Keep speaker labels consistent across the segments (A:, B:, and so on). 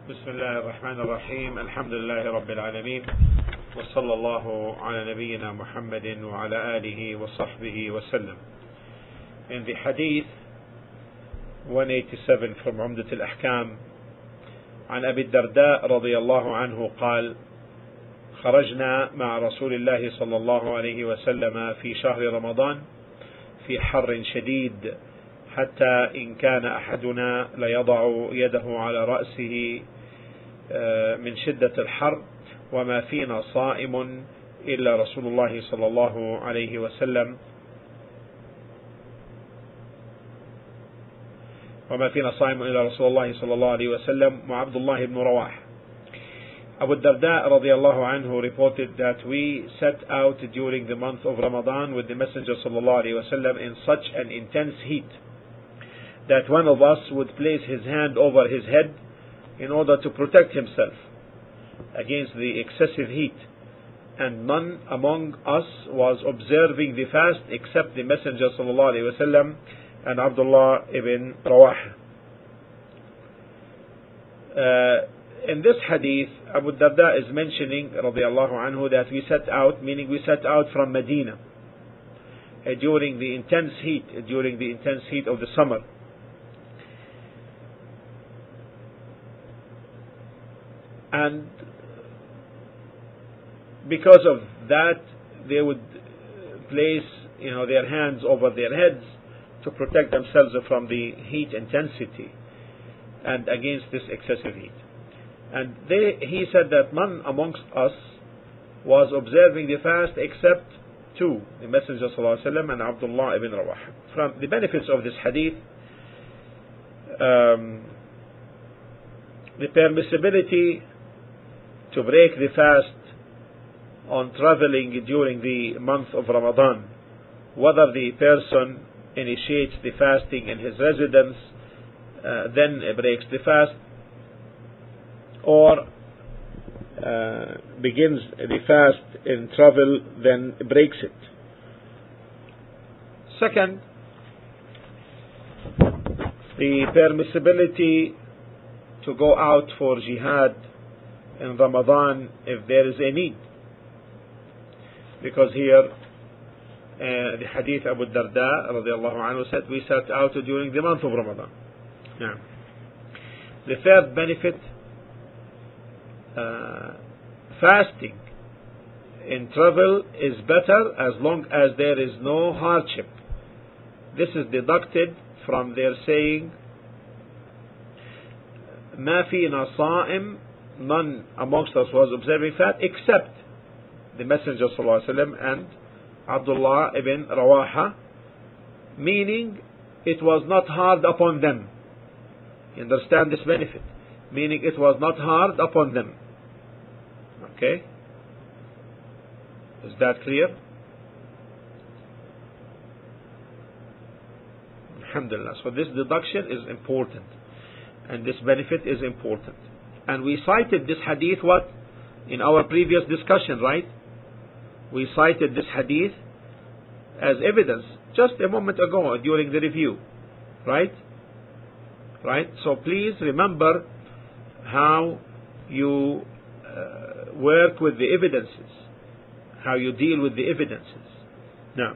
A: بسم الله الرحمن الرحيم. الحمد لله رب العالمين، وصلى الله على نبينا محمد وعلى آله وصحبه وسلم. In the hadith 187 from عمدة الأحكام عن أبي الدرداء رضي الله عنه قال: خرجنا مع رسول الله صلى الله عليه وسلم في شهر رمضان في حر شديد، حتى إن كان أحدنا ليضع يده على رأسه من شدة الحر، وما فينا صائم إلا رسول الله صلى الله عليه وسلم وعبد الله بن رواح. Abu Darda radiallahu anhu reported that we set out during the month of Ramadan with the Messenger sallallahu alaihi wasallam in such an intense heat that one of us would place his hand over his head in order to protect himself against the excessive heat, and none among us was observing the fast except the Messenger sallallahu alaihi wasallam and Abdullah ibn Rawah. In this hadith, Abu Darda is mentioning radiallahu anhu that we set out, meaning we set out from Medina during the intense heat of the summer. And because of that, they would place their hands over their heads to protect themselves from the heat intensity and against this excessive heat. And he said that none amongst us was observing the fast except two, the Messenger sallallahu alaihi wasallam and Abdullah ibn Rawah. From the benefits of this hadith, the permissibility to break the fast on traveling during the month of Ramadan, whether the person initiates the fasting in his residence, then breaks the fast, or begins the fast in travel, then breaks it. Second, the permissibility to go out for jihad in Ramadan if there is a need, because here the hadith Abu Darda radiallahu anhu said we set out during the month of Ramadan. Now, the third benefit, fasting in travel is better as long as there is no hardship. This is deducted from their saying ما فينا صائم, none amongst us was observing fast except the Messenger sallallahu alaihi wasallam and Abdullah ibn Rawaha, meaning it was not hard upon them. You understand this benefit? Meaning it was not hard upon them. Okay? Is that clear? Alhamdulillah. So this deduction is important, and this benefit is important. And we cited this hadith in our previous discussion, right? We cited this hadith as evidence just a moment ago during the review, right? So please remember how you work with the evidences, how you deal with the evidences. Now,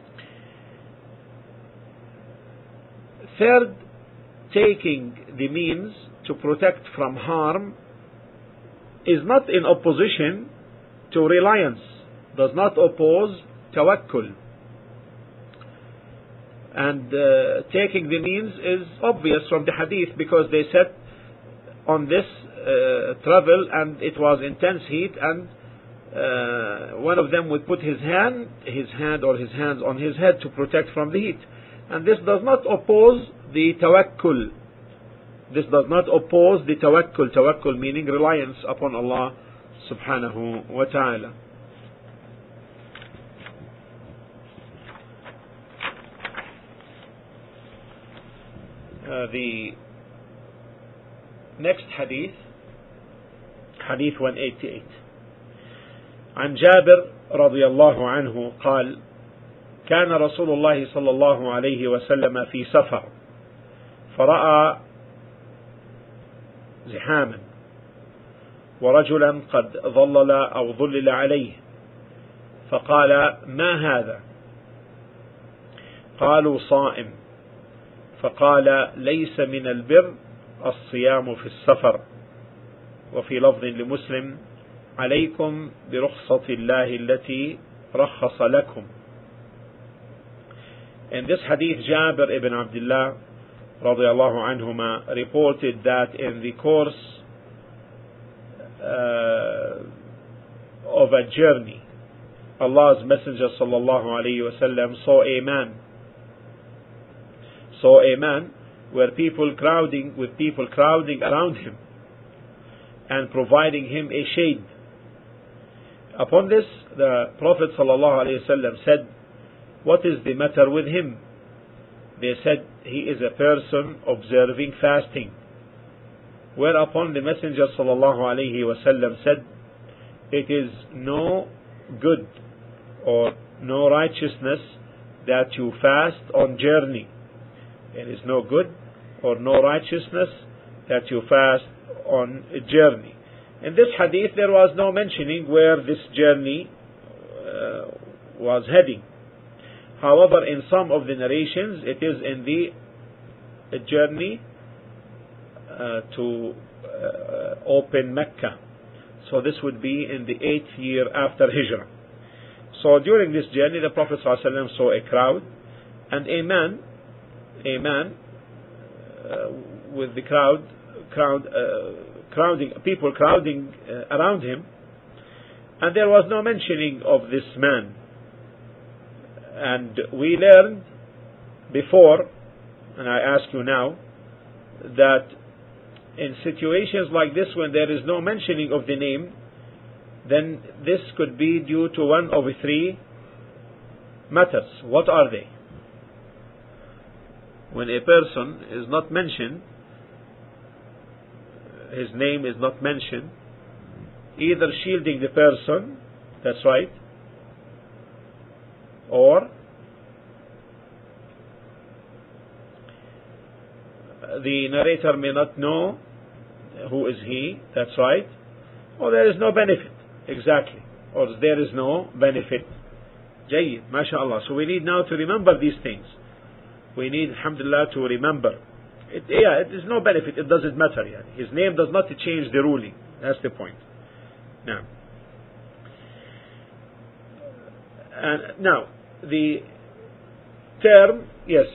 A: third, taking the means to protect from harm is not in opposition to reliance, does not oppose tawakkul. And taking the means is obvious from the hadith, because they said on this travel and it was intense heat, and one of them would put his hand or his hands on his head to protect from the heat. And this does not oppose the tawakkul. This does not oppose the tawakkul. Tawakkul meaning reliance upon Allah subhanahu wa ta'ala. The next hadith, hadith 188. عن جابر رضي الله عنه قال: كان رسول الله صلى الله عليه وسلم في سفر فرأى زحاما ورجلا قد ظلل أو ظلل عليه، فقال: ما هذا؟ قالوا: صائم. فقال: ليس من البر الصيام في السفر. وفي لفظ لمسلم: عليكم برخصة الله التي رخص لكم. In this hadith, Jabir ibn Abdullah radiallahu anhuma reported that in the course of a journey, Allah's Messenger sallallahu alayhi wasallam saw a man where people crowding around him and providing him a shade. Upon this, the Prophet sallallahu alayhi wasallam said, "What is the matter with him?" They said, "He is a person observing fasting." Whereupon the Messenger sallallahu alayhi wasallam said, "It is no good or no righteousness that you fast on journey. It is no good or no righteousness that you fast on a journey." In this hadith, there was no mentioning where this journey was heading. However, in some of the narrations, it is in the journey to open Mecca. So this would be in the 8th year after Hijrah. So during this journey, the Prophet ﷺ saw a crowd, and a man with the people crowding around him, and there was no mentioning of this man. And we learned before, and I ask you now, that in situations like this, when there is no mentioning of the name, then this could be due to one of 3 matters. What are they? When a person is not mentioned, his name is not mentioned, either shielding the person, that's right, or the narrator may not know who is he, that's right, or there is no benefit, exactly, or there is no benefit. Jayyid, mashallah. So we need now to remember these things. We need, alhamdulillah, to remember. It is no benefit, it doesn't matter. His name does not change the ruling. That's the point. Now, the term,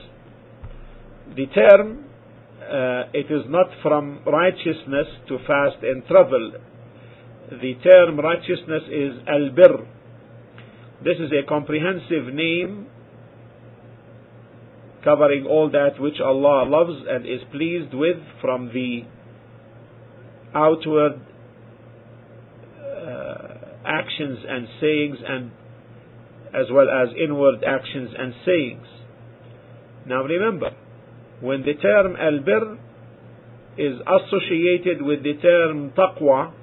A: it is not from righteousness to fast and travel. The term righteousness is al-birr. This is a comprehensive name covering all that which Allah loves and is pleased with, from the outward actions and sayings, and as well as inward actions and sayings. Now remember, when the term al-birr is associated with the term taqwa,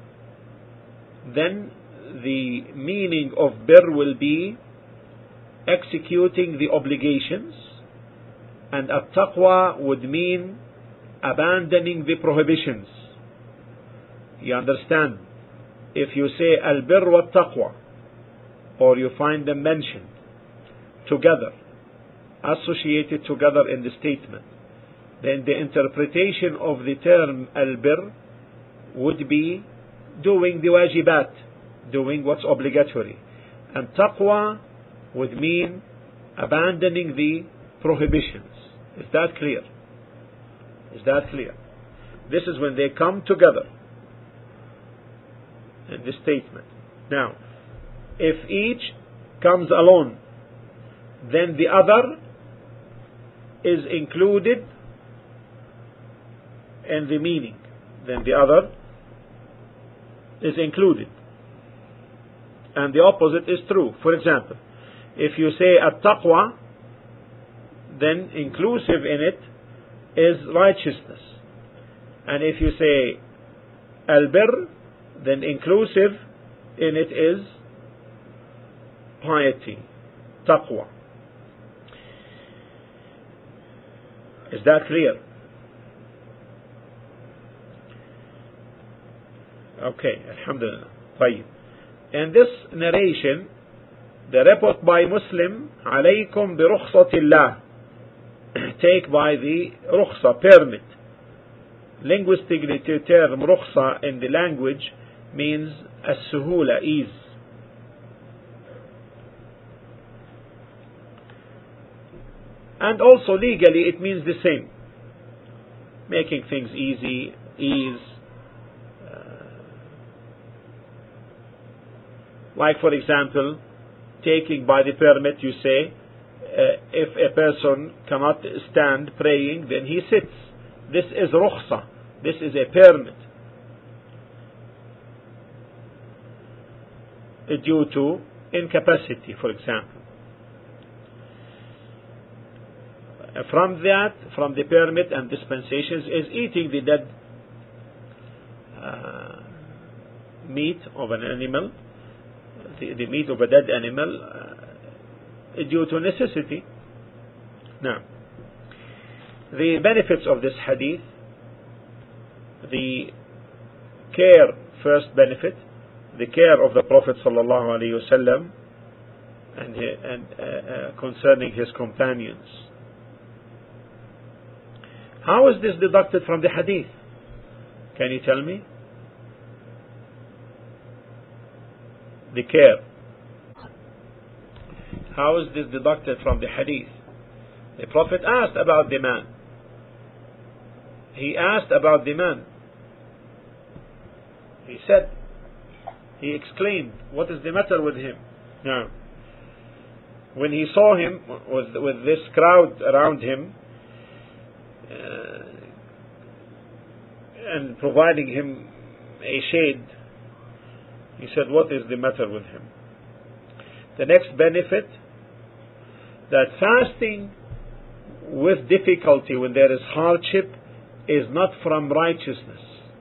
A: then the meaning of birr will be executing the obligations, and at-taqwa would mean abandoning the prohibitions. You understand? If you say al-birr wa taqwa, or you find them mentioned together, associated together in the statement, then the interpretation of the term al-birr would be doing the wajibat, doing what's obligatory, and taqwa would mean abandoning the prohibitions. Is that clear? This is when they come together in this statement. Now, if each comes alone, then the other is included in the meaning. Then the other is included. And the opposite is true. For example, if you say at-taqwa, then inclusive in it is righteousness. And if you say al-birr, then inclusive in it is piety, taqwa. Is that clear? Okay, alhamdulillah. طيب. In this narration, the report by Muslim, عليكم برخصة الله, take by the rukhsa, permit. Linguistically, the term rukhsa in the language means as-suhula, ease. And also legally it means the same, making things easy, ease. Like for example, taking by the permit, you say, if a person cannot stand praying, then he sits. This is rukhsa. This is a permit. Due to incapacity, for example. From the permit and dispensations is eating the dead meat of an animal, the meat of a dead animal, due to necessity. Now, the benefits of this hadith: the care, first benefit, the care of the Prophet sallallahu alaihi wasallam and concerning his companions. How is this deducted from the hadith? Can you tell me? The care. How is this deducted from the hadith? The Prophet asked about the man. He asked about the man. He said, he exclaimed, what is the matter with him? Now, when he saw him with this crowd around him, and providing him a shade, he said, what is the matter with him? The next benefit, that fasting with difficulty when there is hardship is not from righteousness.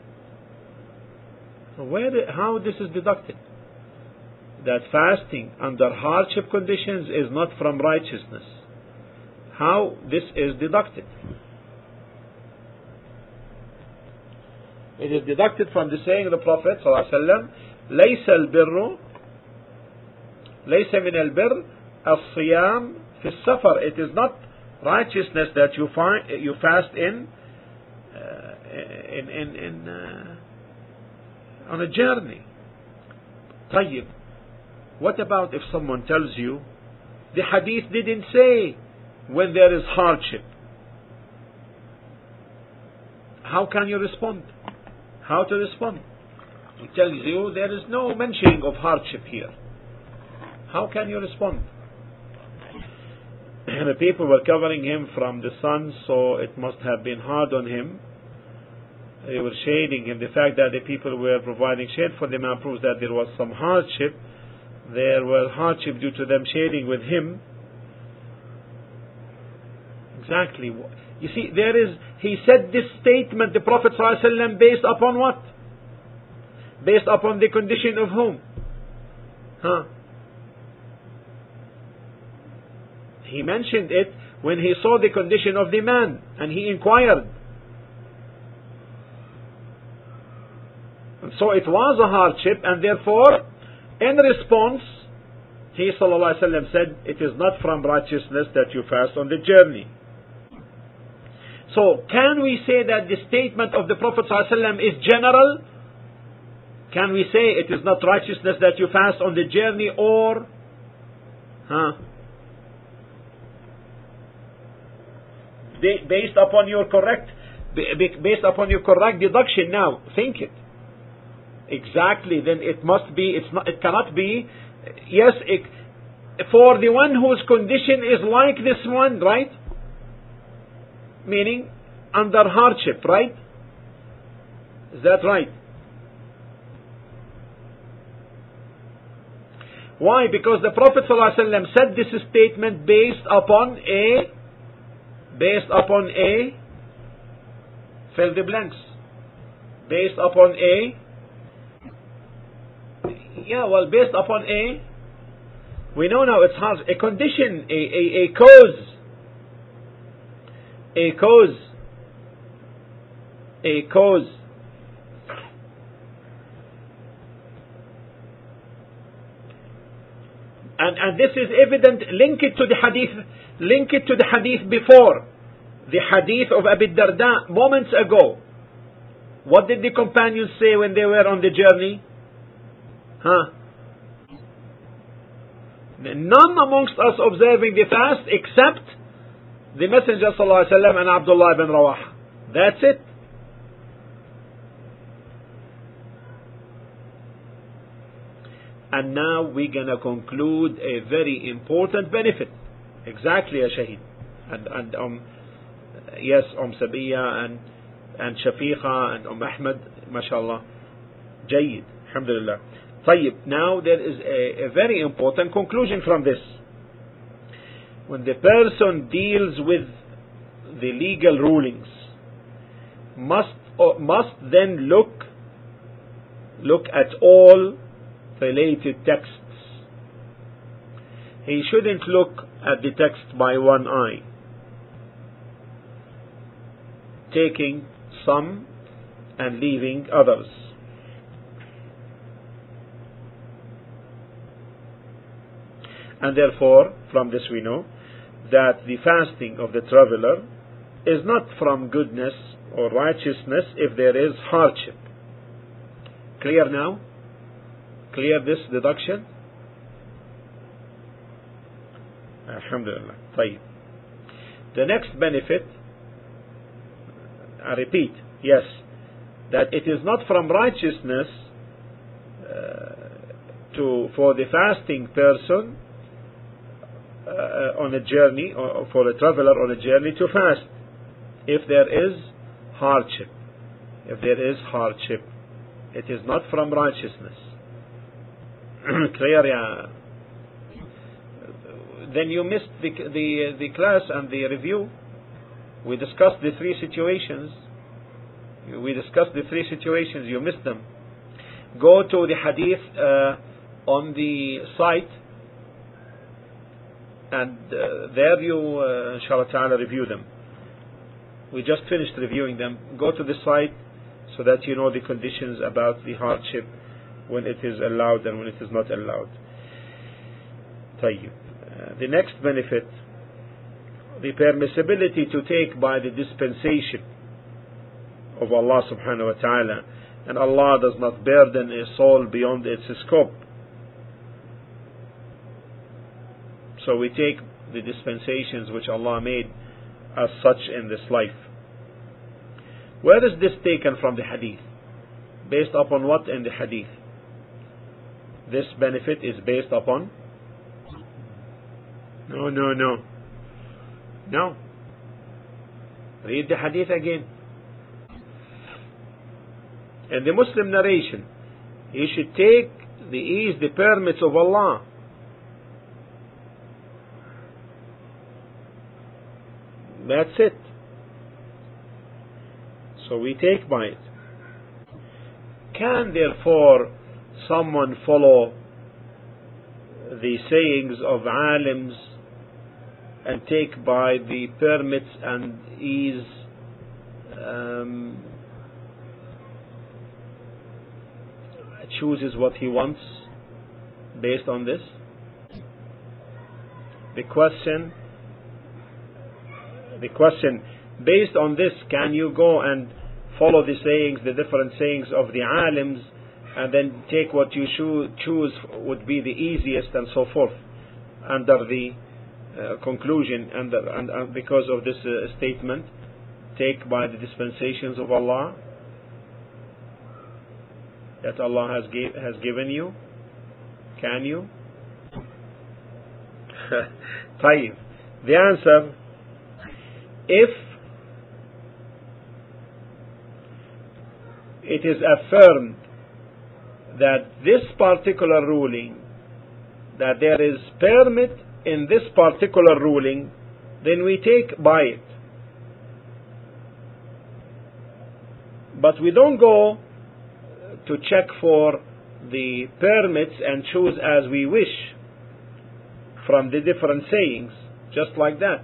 A: How this is deducted? That fasting under hardship conditions is not from righteousness. How this is deducted? It is deducted from the saying of the Prophet ﷺ, ليس البر ليس من البر الصيام في السفر. It is not righteousness that you fast on a journey. طيب, what about if someone tells you the hadith didn't say when there is hardship? How can you respond? How to respond? He tells you there is no mentioning of hardship here. How can you respond? The people were covering him from the sun, so it must have been hard on him. They were shading him. The fact that the people were providing shade for the man proves that there was some hardship. There was hardship due to them shading with him. Exactly. You see, he said this statement, the Prophet ﷺ, based upon what? Based upon the condition of whom? He mentioned it when he saw the condition of the man and he inquired. And so it was a hardship, and therefore, in response, he ﷺ said, it is not from righteousness that you fast on the journey. So, can we say that the statement of the Prophet ﷺ is general? Can we say it is not righteousness that you fast on the journey, or based upon your correct deduction? Now, think it. Exactly, then it must be, it cannot be, yes, for the one whose condition is like this one, right? Meaning, under hardship, right? Is that right? Why? Because the Prophet ﷺ said this statement based upon fill the blanks. Based upon based upon we know now it's hard. A condition, a cause. A cause. And this is evident. Link it to the hadith before. The hadith of Abi Darda moments ago. What did the companions say when they were on the journey? None amongst us observing the fast except the Messenger ﷺ and Abdullah ibn Rawah. That's it. And now we're going to conclude a very important benefit. Exactly, ya Shaheed. And yes, Sabiya and Shafiqa and Ahmed, mashallah. Jayyid, alhamdulillah. Tayyib, now there is a very important conclusion from this. When the person deals with the legal rulings, must then look at all related texts. He shouldn't look at the text by one eye, taking some and leaving others. And therefore, from this we know that the fasting of the traveler is not from goodness or righteousness if there is hardship. Clear now? Clear this deduction? Alhamdulillah. طيب. The next benefit, I repeat, yes, that it is not from righteousness for the fasting person on a journey, or for a traveler on a journey to fast if there is hardship. If there is hardship, it is not from righteousness. Clear, yeah. Then you missed the class and the review. We discussed the three situations. You missed them. Go to the hadith on the site, and there you inshallah ta'ala review them. We just finished reviewing them. Go to the site so that you know the conditions about the hardship, when it is allowed and when it is not allowed. The next benefit, the permissibility to take by the dispensation of Allah subhanahu wa ta'ala, and Allah does not burden a soul beyond its scope. So we take the dispensations which Allah made as such in this life. Where is this taken from the hadith? Based upon what in the hadith? This benefit is based upon? No. Read the hadith again. In the Muslim narration, you should take the permits of Allah. That's it. So we take by it. Can therefore someone follow the sayings of alims and take by the permits and ease chooses what he wants based on this? The question, based on this, can you go and follow the sayings, the different sayings of the alims, and then take what you choose would be the easiest and so forth, under the conclusion, and because of this statement, take by the dispensations of Allah that Allah has given you? Can you? طيب. The answer, if it is affirmed that this particular ruling, that there is permit in this particular ruling, then we take by it. But we don't go to check for the permits and choose as we wish from the different sayings, just like that.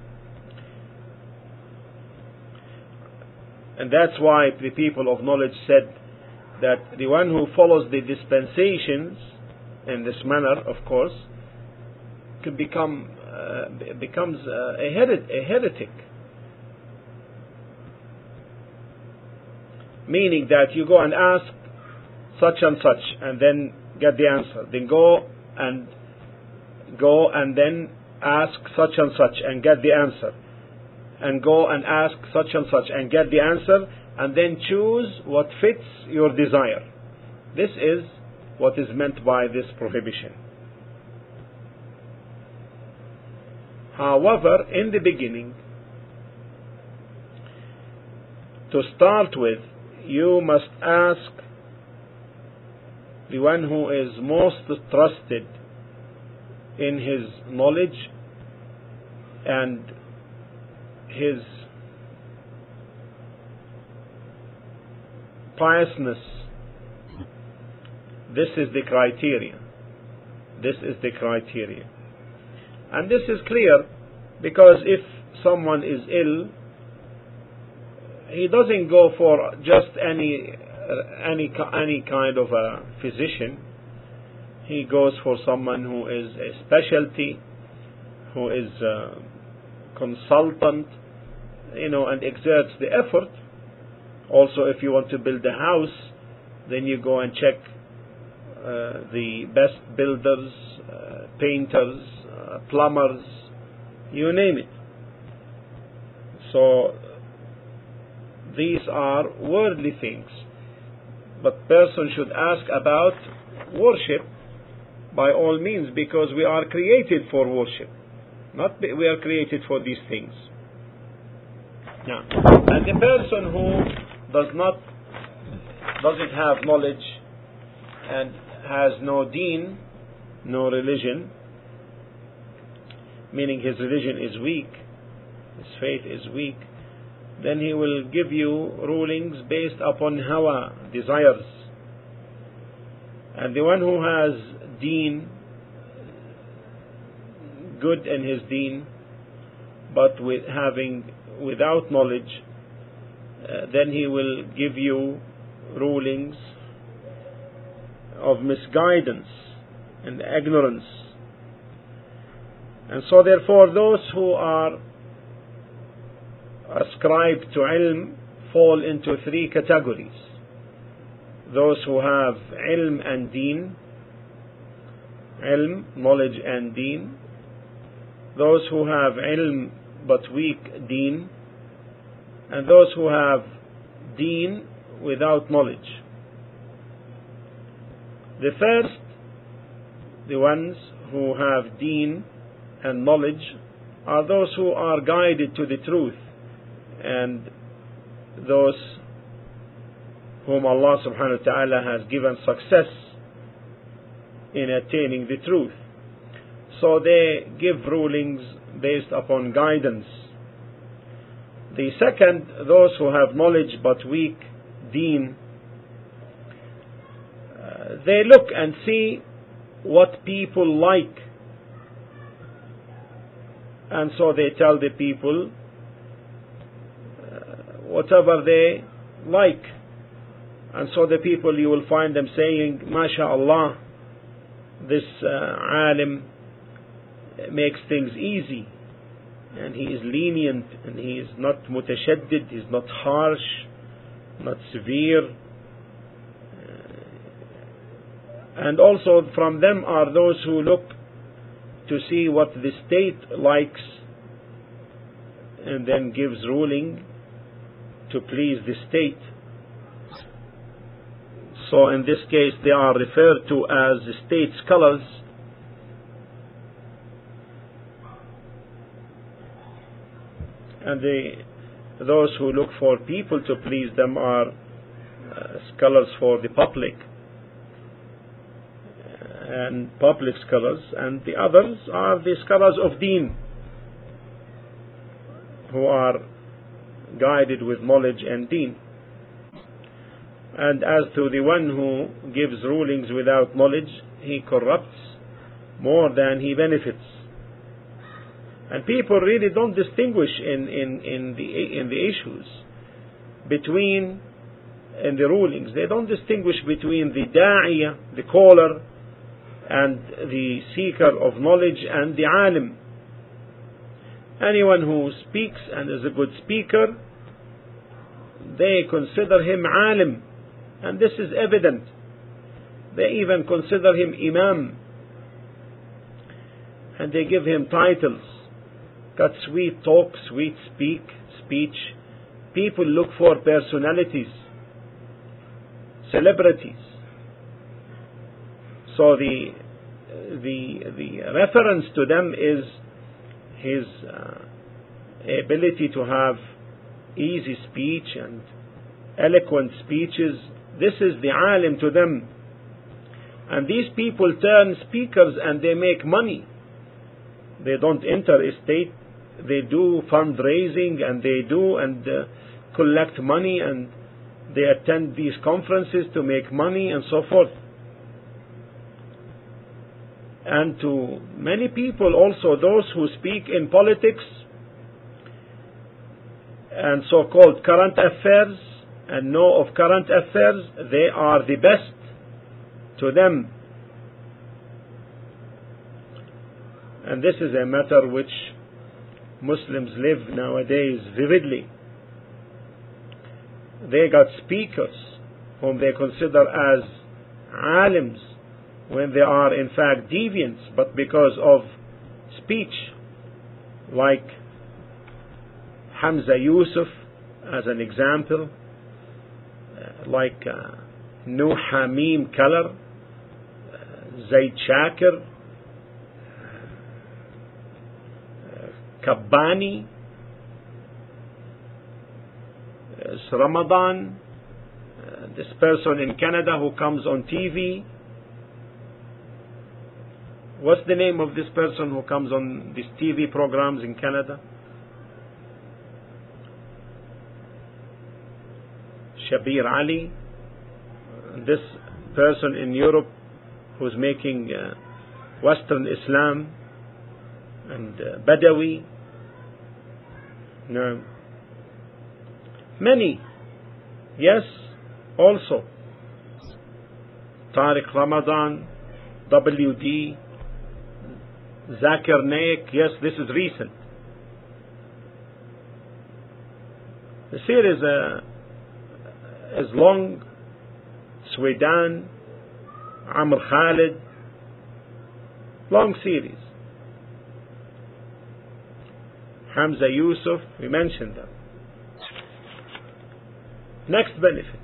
A: And that's why the people of knowledge said that the one who follows the dispensations in this manner, of course, becomes a heretic. Meaning that you go and ask such and such and then get the answer. Then go and then ask such and such and get the answer. And go and ask such and such and get the answer, and then choose what fits your desire. This is what is meant by this prohibition. However, in the beginning, to start with, you must ask the one who is most trusted in his knowledge and his piousness. This is the criteria. This is the criteria. And this is clear because if someone is ill, he doesn't go for just any kind of a physician. He goes for someone who is a specialty, who is a consultant, and exerts the effort. Also, if you want to build a house, then you go and check the best builders, painters, plumbers, you name it. So these are worldly things, but person should ask about worship by all means, because we are created for worship, not we are created for these things. Now, and the person who doesn't have knowledge and has no deen, no religion, meaning his religion is weak, his faith is weak, then he will give you rulings based upon hawa, desires. And the one who has deen, good in his deen, but without knowledge, then he will give you rulings of misguidance and ignorance. And so therefore those who are ascribed to ilm fall into three categories. Those who have ilm and deen, ilm, knowledge and deen. Those who have ilm but weak deen, and those who have deen without knowledge. The first, the ones who have deen and knowledge, are those who are guided to the truth, and those whom Allah subhanahu wa ta'ala has given success in attaining the truth. So they give rulings based upon guidance. The second, those who have knowledge but weak deen, they look and see what people like, and so they tell the people whatever they like. And so the people, you will find them saying, MashaAllah, this alim makes things easy, and he is lenient, and he is not mutashaddid, he is not harsh, not severe. And also from them are those who look to see what the state likes, and then gives ruling to please the state. So in this case they are referred to as state scholars. And those who look for people to please them are scholars for the public, and public scholars, and the others are the scholars of deen, who are guided with knowledge and deen. And as to the one who gives rulings without knowledge, he corrupts more than he benefits. And people really don't distinguish in the issues in the rulings. They don't distinguish between the da'iyah, the caller, and the seeker of knowledge and the alim. Anyone who speaks and is a good speaker, they consider him alim, and this is evident. They even consider him imam, and they give him titles. Got sweet talk, sweet speech. People look for personalities, celebrities. So the reference to them is his ability to have easy speech and eloquent speeches. This is the alim to them. And these people turn speakers and they make money. They don't enter a state. They do fundraising and they collect money, and they attend these conferences to make money and so forth. And to many people also, those who speak in politics and so-called current affairs and know of current affairs, they are the best to them. And this is a matter which Muslims live nowadays vividly. They got speakers whom they consider as alims when they are in fact deviants, but because of speech, like Hamza Yusuf as an example, like Nuh Hamim Kalar, Zaid Shakir, Kabbani, Ramadan, this person in Canada who comes on TV. What's the name of this person who comes on these TV programs in Canada? Shabir Ali. This person in Europe who's making Western Islam, and Badawi. No. Many. Yes, also. Tariq Ramadan, WD, Zakir Naik. Yes, this is recent. The series is long. Sweden, Amr Khalid, long series. Hamza Yusuf, we mentioned them. Next benefit.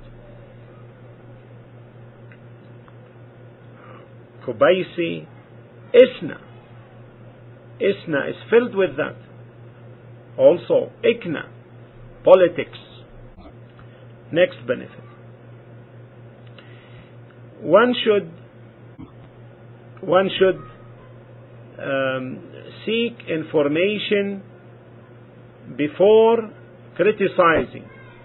A: Kubaisi, Isna. Isna is filled with that. Also, Ikna, politics. Next benefit. One should seek information before criticizing.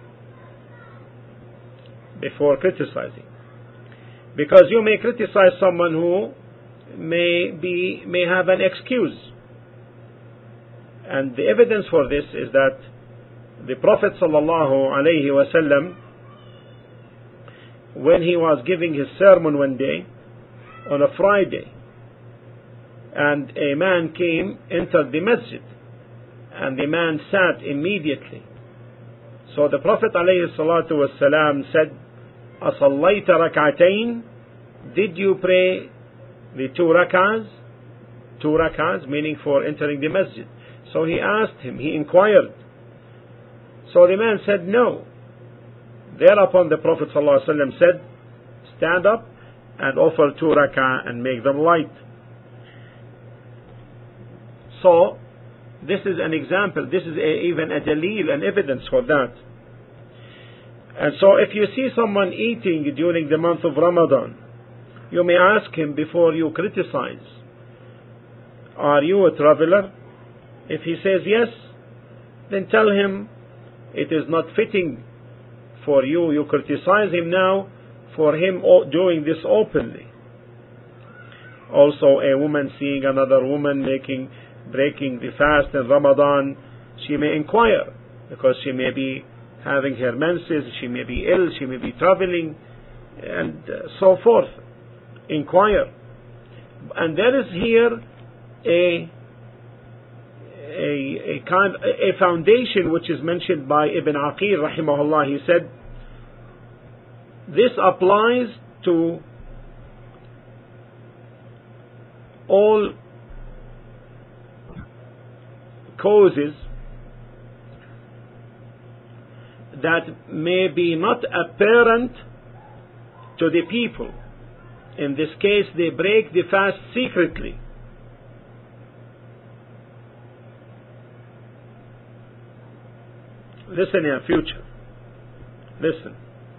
A: Because you may criticize someone who may have an excuse. And the evidence for this is that the Prophet ﷺ, when he was giving his sermon one day on a Friday, and a man entered the masjid, and the man sat immediately. So the Prophet ﷺ said, أَصَلَّيْتَ رَكْعَتَيْن? Did you pray the two rak'ahs? Two rak'ahs, meaning for entering the masjid. So he asked him, he inquired. So the man said, no. Thereupon the Prophet ﷺ said, stand up and offer two rak'ah and make them light. So this is an example. This is even a dalil, an evidence for that. And so if you see someone eating during the month of Ramadan, you may ask him before you criticize, are you a traveler? If he says yes, then tell him it is not fitting for you. You criticize him now for him doing this openly. Also, a woman seeing another woman breaking the fast in Ramadan, she may inquire, because she may be having her menses, she may be ill, she may be traveling, and so forth. Inquire.
B: And there is here a foundation which is mentioned by Ibn Aqil rahimahullah. He said this applies to all causes that may be not apparent to the people. In this case, they break the fast secretly. Listen here, future. Listen.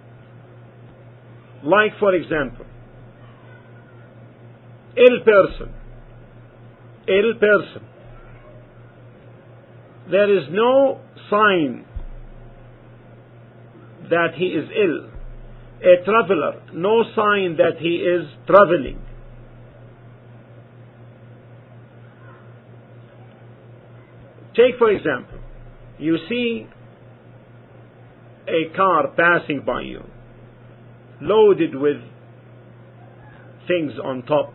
B: Like, for example, ill person. There is no sign that he is ill. A traveler, no sign that he is traveling. Take, for example, you see a car passing by you, loaded with things on top,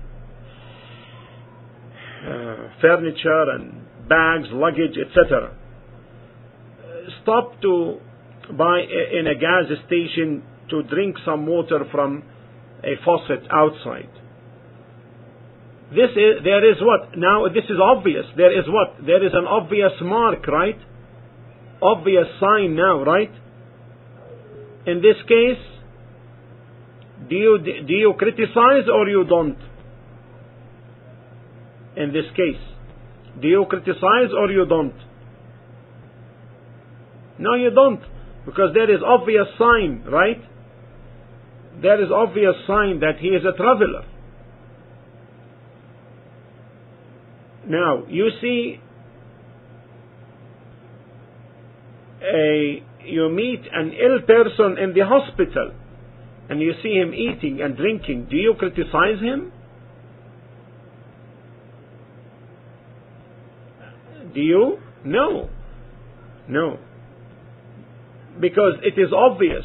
B: furniture and bags, luggage, etc. Stop to buy in a gas station to drink some water from a faucet outside. There is what? Now this is obvious. There is what? There is an obvious mark, right? Obvious sign now, right? In this case, do you criticize or you don't? In this case, do you criticize or you don't? No, you don't, because there is obvious sign, right? There is obvious sign that he is a traveler. Now, you see you meet an ill person in the hospital and you see him eating and drinking. Do you criticize him? Do you? No. No. Because it is obvious.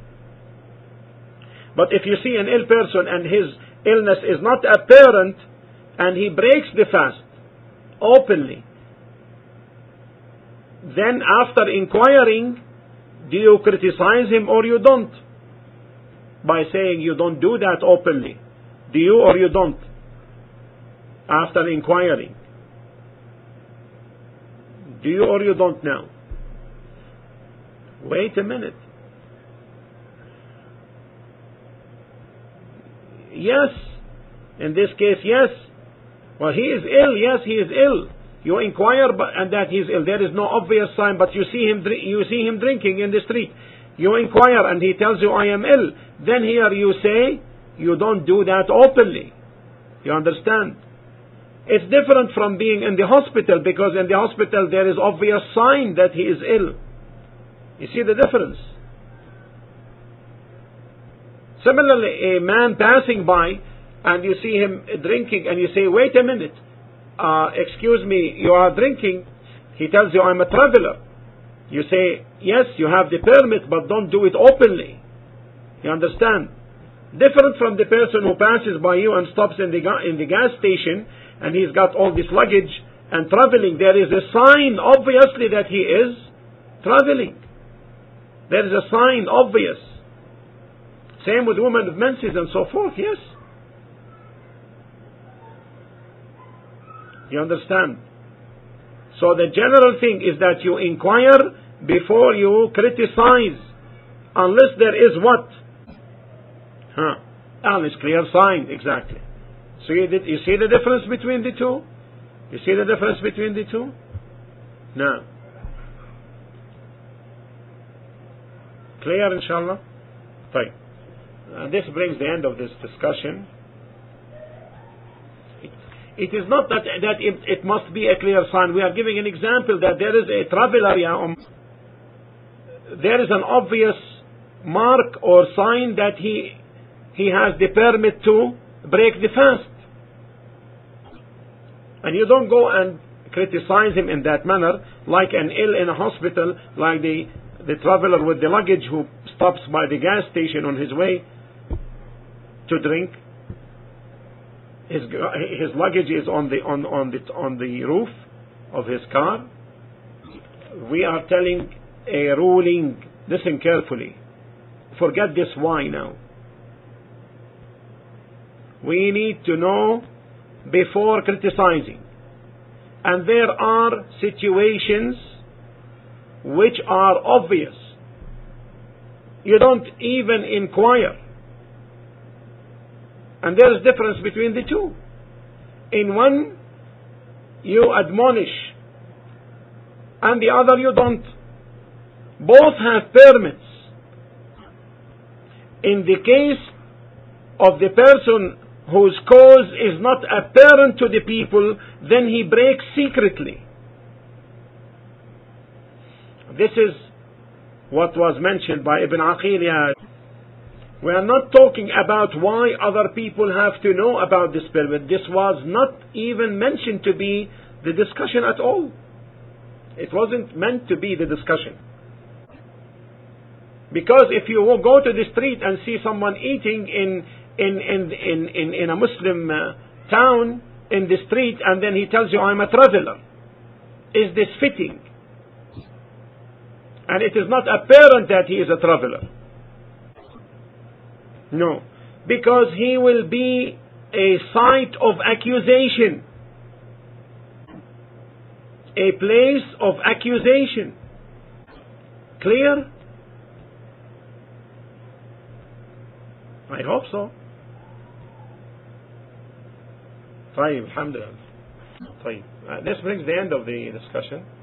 B: But if you see an ill person and his illness is not apparent and he breaks the fast openly, then after inquiring, do you criticize him or you don't? By saying you don't do that openly. Do you or you don't? After inquiring. Do you or you don't now? Wait a minute. Yes. In this case, yes. Well, he is ill. Yes, he is ill. You inquire and that he is ill. There is no obvious sign, but you see him drinking in the street. You inquire and he tells you, I am ill. Then here you say, you don't do that openly. You understand? It's different from being in the hospital, because in the hospital there is obvious sign that he is ill. You see the difference? Similarly, a man passing by and you see him drinking and you say, wait a minute, excuse me, you are drinking. He tells you, I'm a traveler. You say, yes, you have the permit, but don't do it openly. You understand? Different from the person who passes by you and stops in the gas station and he's got all this luggage and traveling. There is a sign, obviously, that he is traveling. There is a sign, obvious. Same with women of menses and so forth, yes. You understand? So the general thing is that you inquire before you criticize, unless there is what? Unless clear sign, exactly. So you see the difference between the two? You see the difference between the two? No. Clear, inshallah? Fine. This brings the end of this discussion. It is not that it must be a clear sign. We are giving an example that there is a traveler, there is an obvious mark or sign that he has the permit to break the fast. And you don't go and criticize him in that manner, like an ill in a hospital, like the traveler with the luggage who stops by the gas station on his way to drink. his luggage is on the roof of his car. We are telling a ruling. Listen carefully. Forget this why now. We need to know before criticizing. And there are situations which are obvious. You don't even inquire. And there is difference between the two. In one, you admonish, and the other you don't. Both have permits. In the case of the person whose cause is not apparent to the people, then he breaks secretly. This is what was mentioned by Ibn Aqil. We are not talking about why other people have to know about this permit. This was not even mentioned to be the discussion at all. It wasn't meant to be the discussion. Because if you go to the street and see someone eating in a Muslim town in the street, and then he tells you, I'm a traveler, is this fitting? And it is not apparent that he is a traveler. No, because he will be a site of accusation, a place of accusation. Clear? I hope so. طيب, الحمد لله. طيب, this brings the end of the discussion.